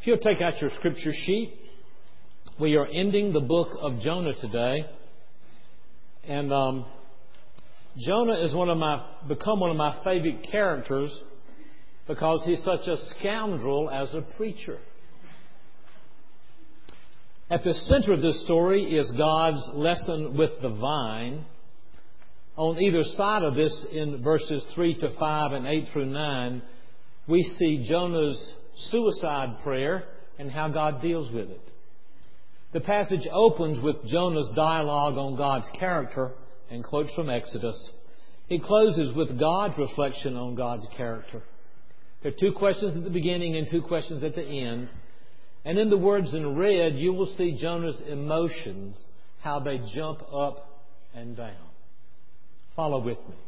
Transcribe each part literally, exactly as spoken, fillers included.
you'll take out your scripture sheet, we are ending the book of Jonah today. And um, Jonah is one of my become one of my favorite characters because he's such a scoundrel as a preacher. At the center of this story is God's lesson with the vine. On either side of this, in verses three to five and eight through nine, we see Jonah's suicide prayer and how God deals with it. The passage opens with Jonah's dialogue on God's character and quotes from Exodus. It closes with God's reflection on God's character. There are two questions at the beginning and two questions at the end. And in the words in red, you will see Jonah's emotions, how they jump up and down. Follow with me.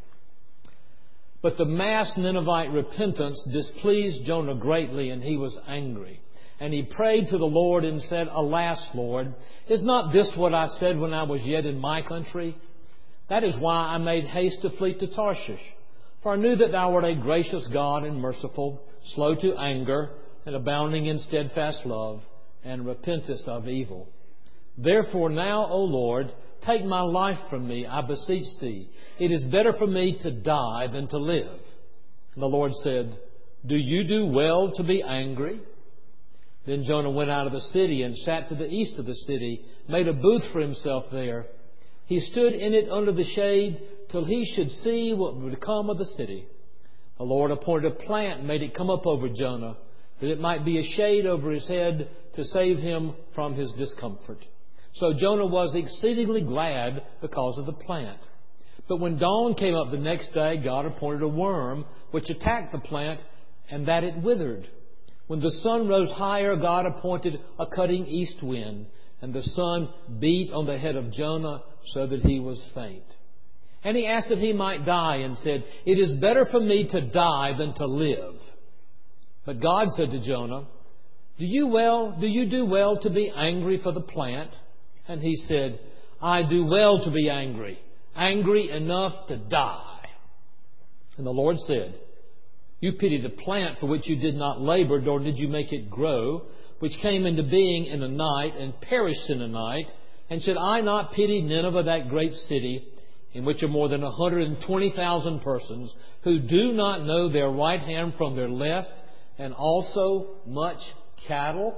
But the mass Ninevite repentance displeased Jonah greatly, and he was angry. And he prayed to the Lord and said, Alas, Lord, is not this what I said when I was yet in my country? That is why I made haste to flee to Tarshish. For I knew that thou art a gracious God and merciful, slow to anger, and abounding in steadfast love, and repentest of evil. Therefore now, O Lord, take my life from me, I beseech thee. It is better for me to die than to live. And the Lord said, Do you do well to be angry? Then Jonah went out of the city and sat to the east of the city, made a booth for himself there. He stood in it under the shade till he should see what would come of the city. The Lord appointed a plant and made it come up over Jonah, that it might be a shade over his head to save him from his discomfort. So Jonah was exceedingly glad because of the plant. But when dawn came up the next day, God appointed a worm which attacked the plant, and that it withered. When the sun rose higher, God appointed a cutting east wind, and the sun beat on the head of Jonah so that he was faint. And he asked that he might die and said, It is better for me to die than to live. But God said to Jonah, Do you well, do you do well to be angry for the plant? And he said, I do well to be angry, angry enough to die. And the Lord said, You pity the plant for which you did not labor, nor did you make it grow, which came into being in a night and perished in a night. And should I not pity Nineveh, that great city, in which are more than one hundred twenty thousand persons, who do not know their right hand from their left, and also much cattle?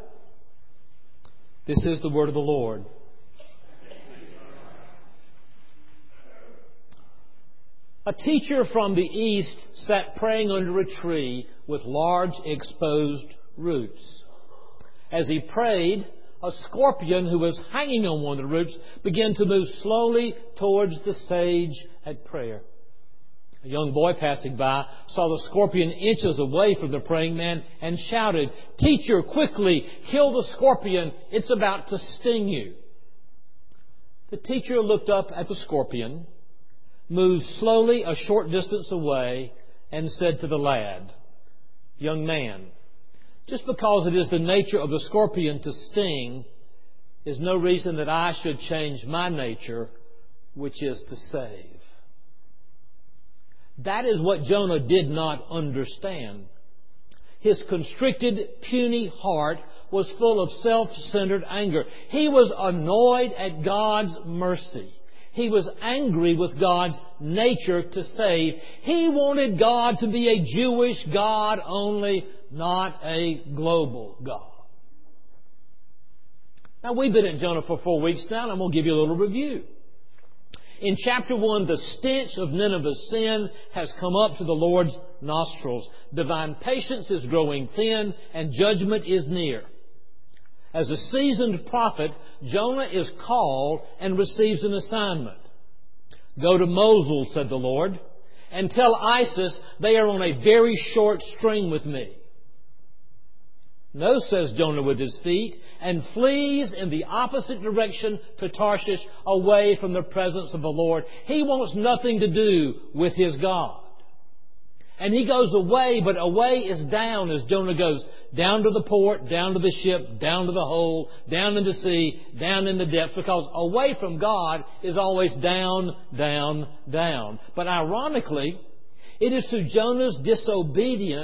This is the word of the Lord. A teacher from the east sat praying under a tree with large exposed roots. As he prayed, a scorpion who was hanging on one of the roots began to move slowly towards the sage at prayer. A young boy passing by saw the scorpion inches away from the praying man and shouted, Teacher, quickly, kill the scorpion. It's about to sting you. The teacher looked up at the scorpion, moved slowly a short distance away, and said to the lad, Young man, just because it is the nature of the scorpion to sting is no reason that I should change my nature, which is to save. That is what Jonah did not understand. His constricted, puny heart was full of self-centered anger. He was annoyed at God's mercy. He was angry with God's nature to save. He wanted God to be a Jewish God only, not a global God. Now, we've been in Jonah for four weeks now, and I'm going to give you a little review. In chapter one, the stench of Nineveh's sin has come up to the Lord's nostrils. Divine patience is growing thin, and judgment is near. As a seasoned prophet, Jonah is called and receives an assignment. Go to Mosul, said the Lord, and tell ISIS they are on a very short string with me. No, says Jonah with his feet, and flees in the opposite direction to Tarshish, away from the presence of the Lord. He wants nothing to do with his God. And he goes away, but away is down as Jonah goes down to the port, down to the ship, down to the hole, down in the sea, down in the depths, because away from God is always down, down, down. But ironically, it is through Jonah's disobedience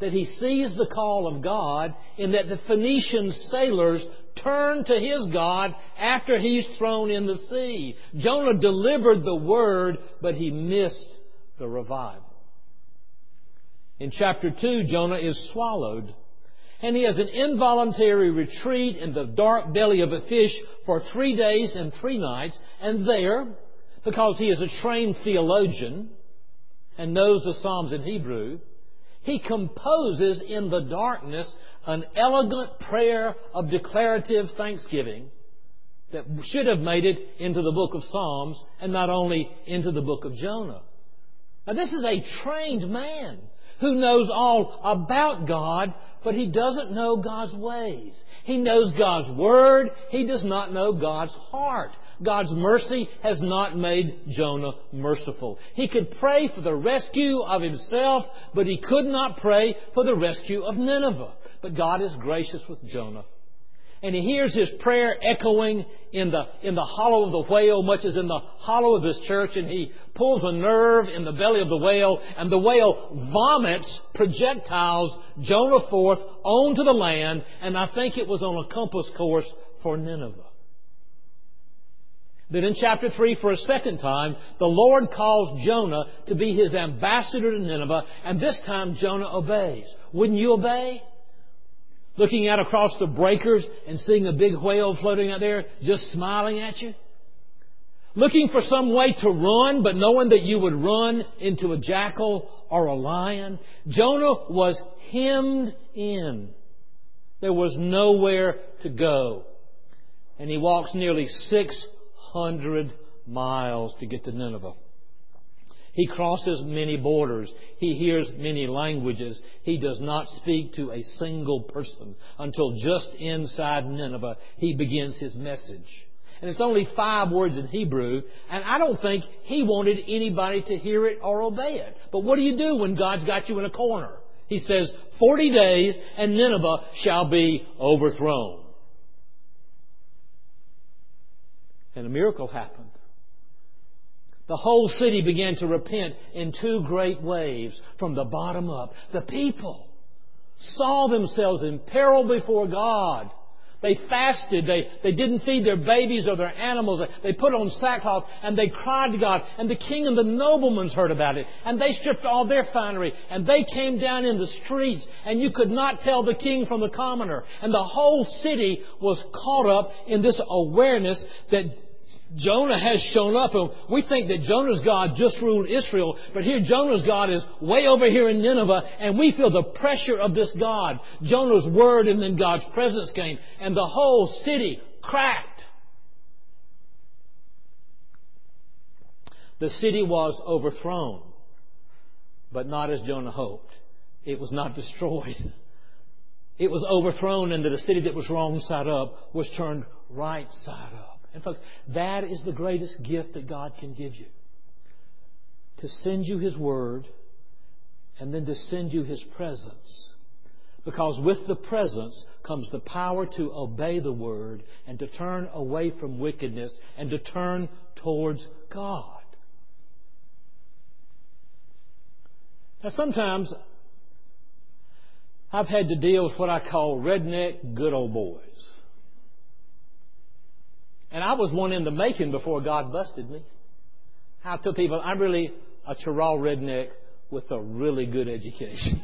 that he sees the call of God in that the Phoenician sailors turn to his God after he's thrown in the sea. Jonah delivered the word, but he missed the revival. In chapter two, Jonah is swallowed. And he has an involuntary retreat in the dark belly of a fish for three days and three nights. And there, because he is a trained theologian and knows the Psalms in Hebrew, he composes in the darkness an elegant prayer of declarative thanksgiving that should have made it into the book of Psalms and not only into the book of Jonah. Now, this is a trained man who knows all about God, but he doesn't know God's ways. He knows God's Word. He does not know God's heart. God's mercy has not made Jonah merciful. He could pray for the rescue of himself, but he could not pray for the rescue of Nineveh. But God is gracious with Jonah. And he hears his prayer echoing in the, in the hollow of the whale, much as in the hollow of his church. And he pulls a nerve in the belly of the whale, and the whale vomits projectiles Jonah forth onto the land. And I think it was on a compass course for Nineveh. Then in chapter three, for a second time, the Lord calls Jonah to be his ambassador to Nineveh. And this time Jonah obeys. Wouldn't you obey? Looking out across the breakers and seeing a big whale floating out there, just smiling at you? Looking for some way to run, but knowing that you would run into a jackal or a lion? Jonah was hemmed in. There was nowhere to go. And he walks nearly six hundred miles to get to Nineveh. He crosses many borders. He hears many languages. He does not speak to a single person until just inside Nineveh he begins his message. And it's only five words in Hebrew, and I don't think he wanted anybody to hear it or obey it. But what do you do when God's got you in a corner? He says, forty days and Nineveh shall be overthrown. And a miracle happened. The whole city began to repent in two great waves from the bottom up. The people saw themselves in peril before God. They fasted. They, they didn't feed their babies or their animals. They put on sackcloth and they cried to God. And the king and the noblemen heard about it. And they stripped all their finery. And they came down in the streets. And you could not tell the king from the commoner. And the whole city was caught up in this awareness that Jonah has shown up, and we think that Jonah's God just ruled Israel, but here Jonah's God is way over here in Nineveh, and we feel the pressure of this God. Jonah's word and then God's presence came, and the whole city cracked. The city was overthrown, but not as Jonah hoped. It was not destroyed. It was overthrown, and that a city that was wrong side up was turned right side up. And folks, that is the greatest gift that God can give you. To send you His Word and then to send you His presence. Because with the presence comes the power to obey the Word and to turn away from wickedness and to turn towards God. Now sometimes I've had to deal with what I call redneck good old boys. And I was one in the making before God busted me. I tell people, I'm really a Chirral redneck with a really good education.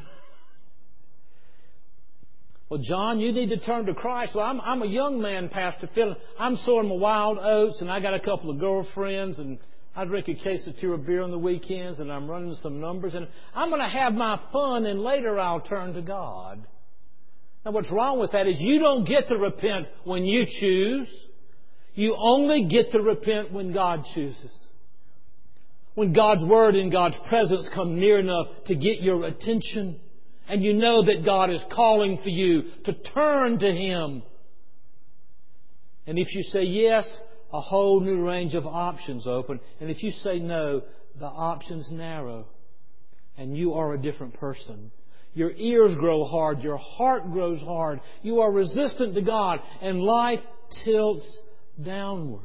Well, John, you need to turn to Christ. Well, I'm, I'm a young man, Pastor Phil. I'm sowing my wild oats, and I got a couple of girlfriends, and I drink a case of Tira beer on the weekends, and I'm running some numbers, and I'm going to have my fun, and later I'll turn to God. Now, what's wrong with that is you don't get to repent when you choose. You only get to repent when God chooses. When God's Word and God's presence come near enough to get your attention. And you know that God is calling for you to turn to Him. And if you say yes, a whole new range of options open. And if you say no, the options narrow. And you are a different person. Your ears grow hard. Your heart grows hard. You are resistant to God. And life tilts downward.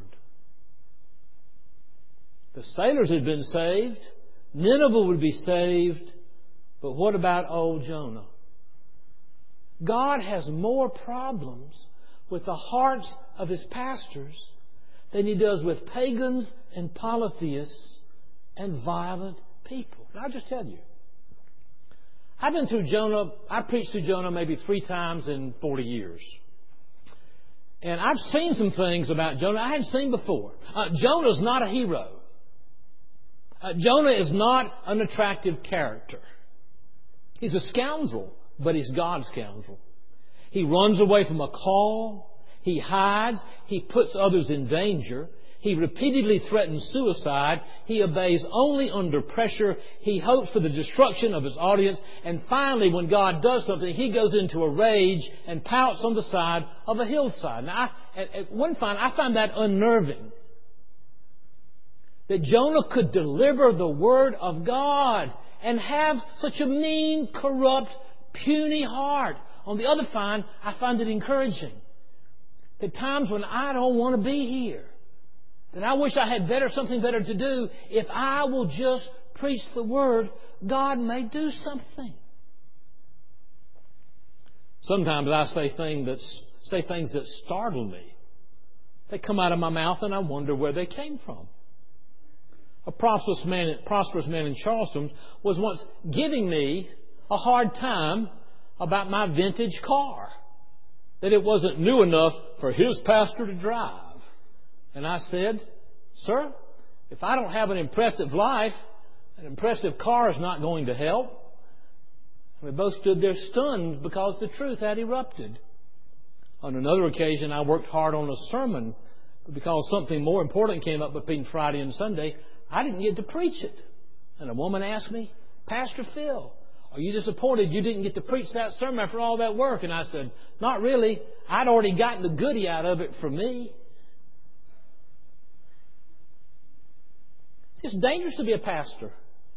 The sailors had been saved. Nineveh would be saved. But what about old Jonah? God has more problems with the hearts of His pastors than He does with pagans and polytheists and violent people. And I'll just tell you, I've been through Jonah, I preached through Jonah maybe three times in forty years. And I've seen some things about Jonah I hadn't seen before. Uh, Jonah's not a hero. Uh, Jonah is not an attractive character. He's a scoundrel, but he's God's scoundrel. He runs away from a call. He hides. He puts others in danger. He repeatedly threatens suicide. He obeys only under pressure. He hopes for the destruction of his audience. And finally, when God does something, he goes into a rage and pouts on the side of a hillside. Now, I, at, at one find, I find that unnerving. That Jonah could deliver the Word of God and have such a mean, corrupt, puny heart. On the other hand, I find it encouraging. That times when I don't want to be here, that I wish I had better, something better to do, if I will just preach the Word, God may do something. Sometimes I say things that, say things that startle me. They come out of my mouth and I wonder where they came from. A prosperous man, prosperous man in Charleston was once giving me a hard time about my vintage car. That it wasn't new enough for his pastor to drive. And I said, sir, if I don't have an impressive life, an impressive car is not going to help. We both stood there stunned because the truth had erupted. On another occasion, I worked hard on a sermon, but because something more important came up between Friday and Sunday, I didn't get to preach it. And a woman asked me, Pastor Phil, are you disappointed you didn't get to preach that sermon after all that work? And I said, not really. I'd already gotten the goodie out of it for me. It's dangerous to be a pastor.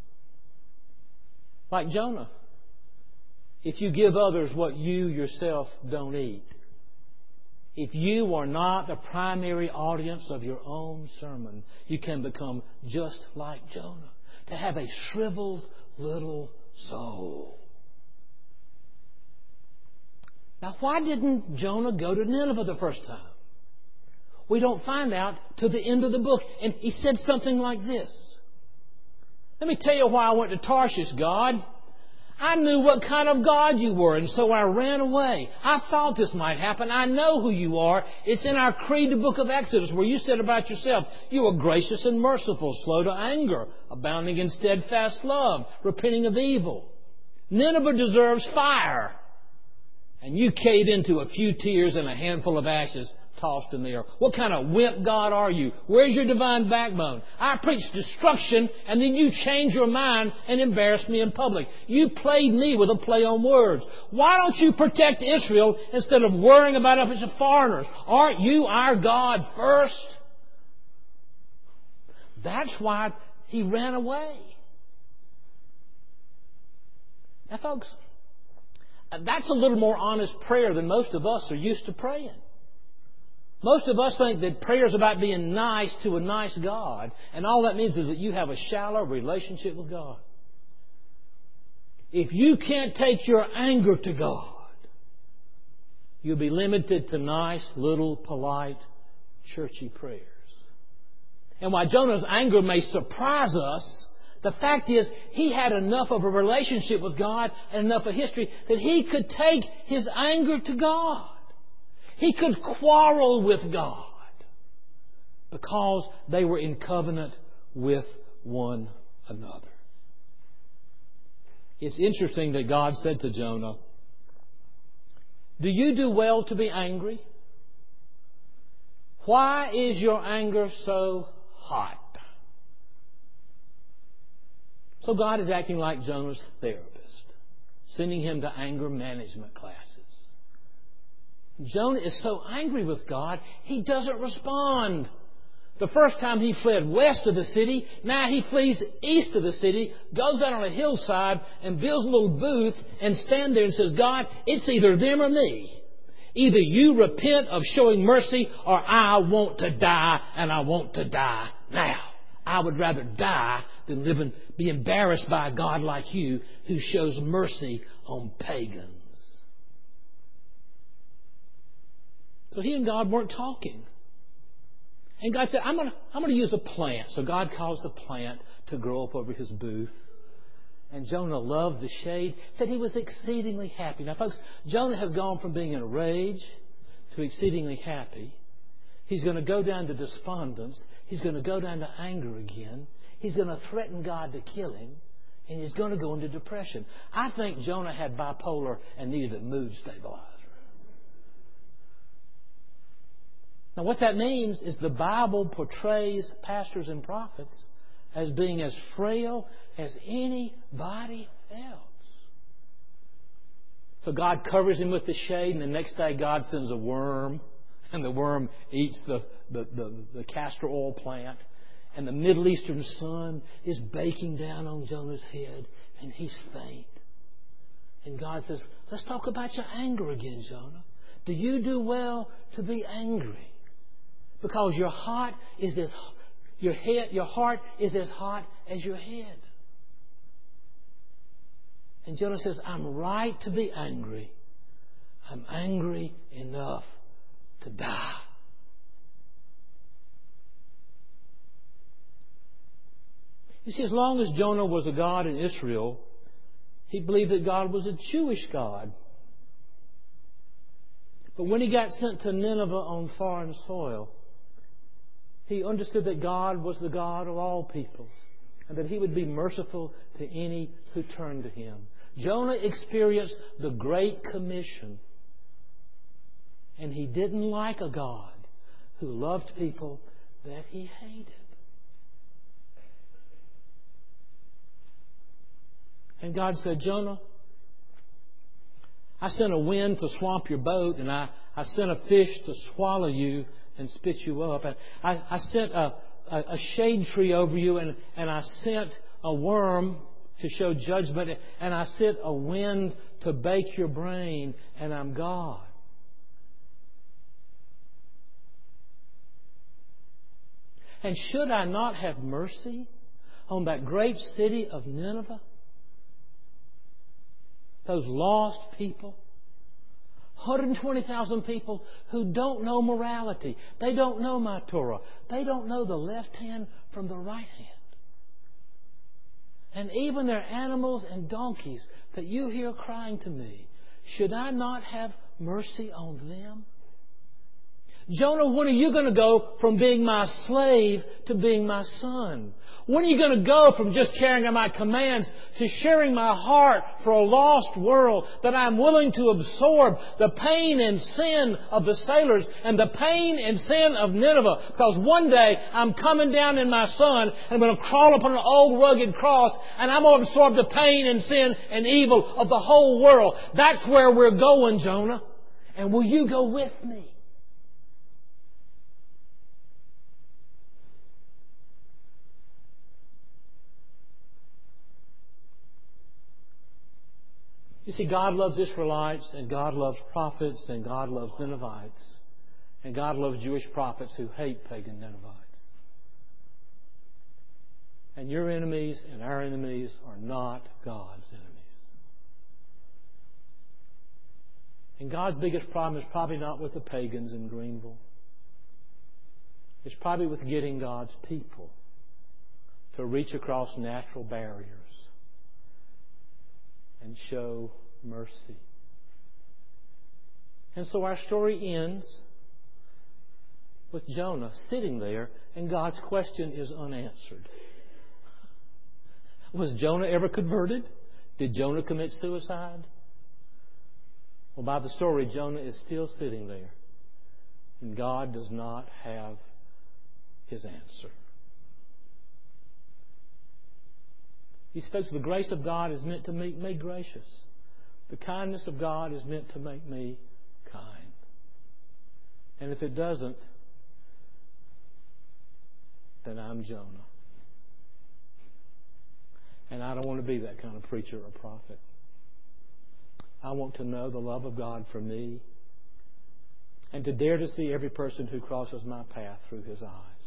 Like Jonah. If you give others what you yourself don't eat. If you are not the primary audience of your own sermon, you can become just like Jonah. To have a shriveled little soul. Now, why didn't Jonah go to Nineveh the first time? We don't find out till the end of the book. And he said something like this. Let me tell you why I went to Tarshish, God. I knew what kind of God you were, and so I ran away. I thought this might happen. I know who you are. It's in our creed, the book of Exodus, where you said about yourself, you are gracious and merciful, slow to anger, abounding in steadfast love, repenting of evil. Nineveh deserves fire. And you cave into a few tears and a handful of ashes tossed in the air. What kind of wimp God are you? Where's your divine backbone? I preach destruction and then you change your mind and embarrass me in public. You played me with a play on words. Why don't you protect Israel instead of worrying about a bunch of foreigners? Aren't you our God first? That's why he ran away. Now folks, that's a little more honest prayer than most of us are used to praying. Most of us think that prayer is about being nice to a nice God, and all that means is that you have a shallow relationship with God. If you can't take your anger to God, you'll be limited to nice, little, polite, churchy prayers. And while Jonah's anger may surprise us, the fact is he had enough of a relationship with God and enough of history that he could take his anger to God. He could quarrel with God because they were in covenant with one another. It's interesting that God said to Jonah, do you do well to be angry? Why is your anger so hot? So God is acting like Jonah's therapist, sending him to anger management classes. Jonah is so angry with God, he doesn't respond. The first time he fled west of the city, now he flees east of the city, goes out on a hillside and builds a little booth and stands there and says, God, it's either them or me. Either you repent of showing mercy or I want to die, and I want to die now. I would rather die than live and be embarrassed by a God like you who shows mercy on pagans. So he and God weren't talking. And God said, I'm going to I'm going to use a plant. So God caused the plant to grow up over his booth. And Jonah loved the shade. Said he was exceedingly happy. Now, folks, Jonah has gone from being in a rage to exceedingly happy. He's going to go down to despondence. He's going to go down to anger again. He's going to threaten God to kill him. And he's going to go into depression. I think Jonah had bipolar and needed a mood stabilizer. Now, what that means is the Bible portrays pastors and prophets as being as frail as anybody else. So God covers him with the shade, and the next day God sends a worm, and the worm eats the, the, the, the castor oil plant. And the Middle Eastern sun is baking down on Jonah's head, and he's faint. And God says, let's talk about your anger again, Jonah. Do you do well to be angry? Because your heart is as your head, your heart is as hot as your head. And Jonah says, I'm right to be angry. I'm angry enough to die. You see, as long as Jonah was a God in Israel, he believed that God was a Jewish God. But when he got sent to Nineveh on foreign soil, he understood that God was the God of all peoples and that he would be merciful to any who turned to him. Jonah experienced the Great Commission, and he didn't like a God who loved people that he hated. And God said, Jonah, I sent a wind to swamp your boat, and I, I sent a fish to swallow you and spit you up. I, I, I sent a, a, a shade tree over you, and, and I sent a worm to show judgment, and I sent a wind to bake your brain, and I'm God. And should I not have mercy on that great city of Nineveh? Those lost people. one hundred twenty thousand people who don't know morality. They don't know my Torah. They don't know the left hand from the right hand. And even their animals and donkeys that you hear crying to me. Should I not have mercy on them? Jonah, when are you going to go from being my slave to being my son? When are you going to go from just carrying out my commands to sharing my heart for a lost world, that I'm willing to absorb the pain and sin of the sailors and the pain and sin of Nineveh? Because one day I'm coming down in my son and I'm going to crawl up on an old rugged cross and I'm going to absorb the pain and sin and evil of the whole world. That's where we're going, Jonah. And will you go with me? You see, God loves Israelites, and God loves prophets, and God loves Ninevites. And God loves Jewish prophets who hate pagan Ninevites. And your enemies and our enemies are not God's enemies. And God's biggest problem is probably not with the pagans in Greenville. It's probably with getting God's people to reach across natural barriers and show mercy. And so our story ends with Jonah sitting there, and God's question is unanswered. Was Jonah ever converted? Did Jonah commit suicide? Well, by the story, Jonah is still sitting there, and God does not have his answer. He folks, the grace of God is meant to make me gracious. The kindness of God is meant to make me kind. And if it doesn't, then I'm Jonah. And I don't want to be that kind of preacher or prophet. I want to know the love of God for me and to dare to see every person who crosses my path through His eyes.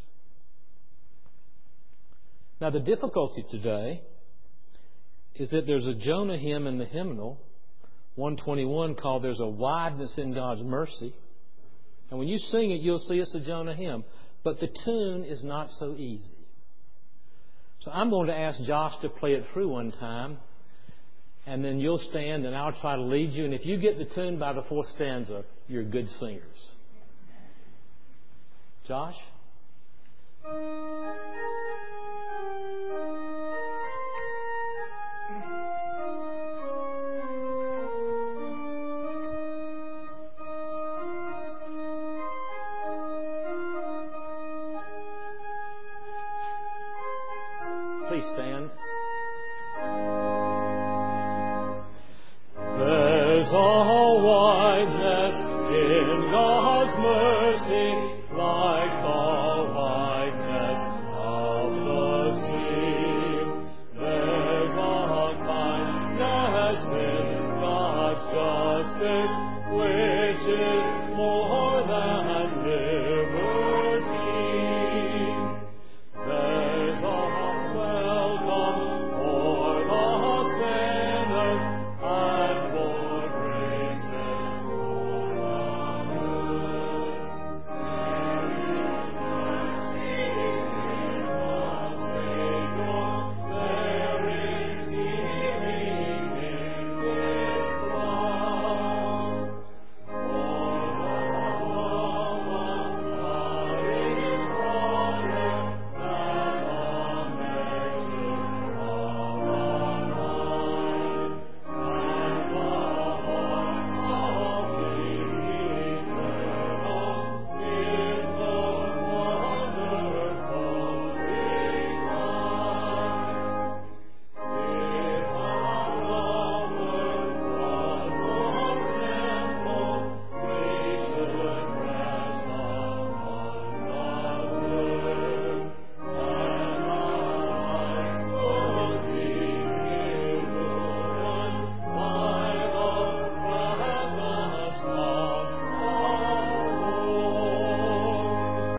Now, the difficulty today is that there's a Jonah hymn in the hymnal, one twenty-one, called "There's a Wideness in God's Mercy." And when you sing it, you'll see it's a Jonah hymn. But the tune is not so easy. So I'm going to ask Josh to play it through one time. And then you'll stand and I'll try to lead you. And if you get the tune by the fourth stanza, you're good singers. Josh? Please stand. There's a whiteness in God's mercy.